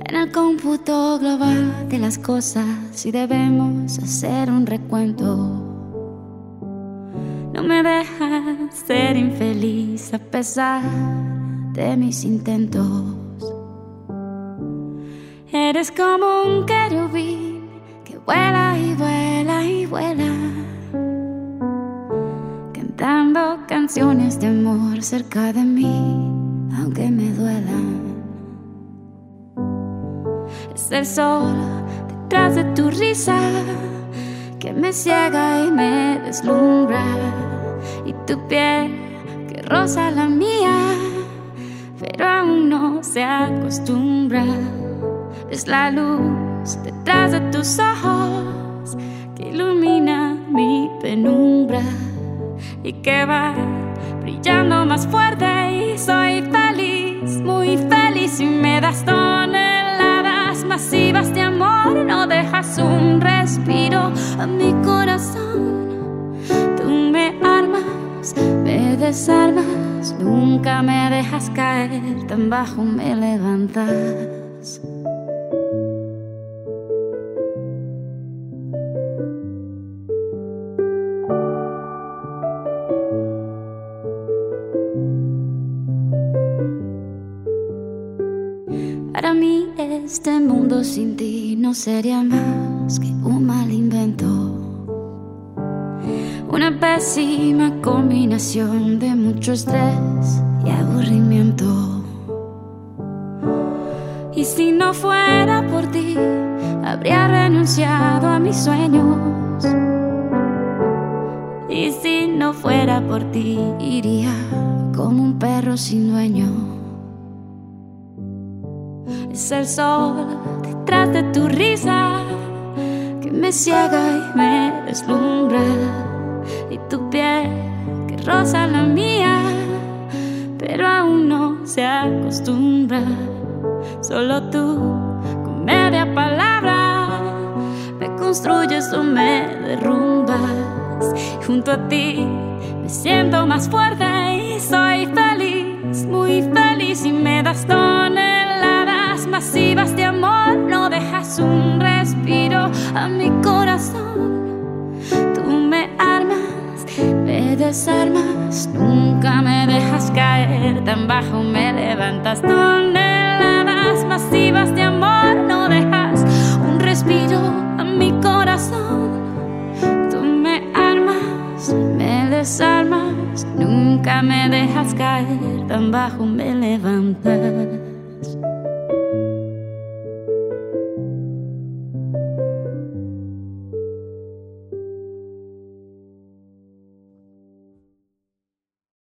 en el cómputo global de las cosas y debemos hacer un recuento. No me dejas ser infeliz a pesar de mis intentos. Eres como un querubín que vuela y vuela y vuela, cantando canciones de amor cerca de mí, aunque me duelan. Es el sol detrás de tu risa que me ciega y me deslumbra, y tu piel que roza la mía, pero aún no se acostumbra. Es la luz detrás de tus ojos que ilumina mi penumbra y que va brillando más fuerte, y soy feliz, muy feliz, y me das toneladas masivas de amor. No dejas un respiro a mi corazón. Tú me armas, me desarmas, nunca me dejas caer, tan bajo me levantas. Para mí este mundo sin ti no sería más que un mal invento, una pésima combinación de mucho estrés y aburrimiento. Y si no fuera por ti, habría renunciado a mis sueños. Y si no fuera por ti, iría como un perro sin dueño. Es el sol detrás de tu risa que me ciega y me deslumbra, y tu piel que roza la mía, pero aún no se acostumbra. Solo tú, con media palabra, me construyes o me derrumbas. Junto a ti me siento más fuerte y soy feliz, muy feliz, y me das toneladas masivas de amor. No dejas un respiro a mi corazón. Tú me armas, me desarmas, nunca me dejas caer, tan bajo me levantas. Toneladas masivas de amor. No dejas un respiro a mi corazón. Tú me armas, me desarmas, nunca me dejas caer, tan bajo me levantas.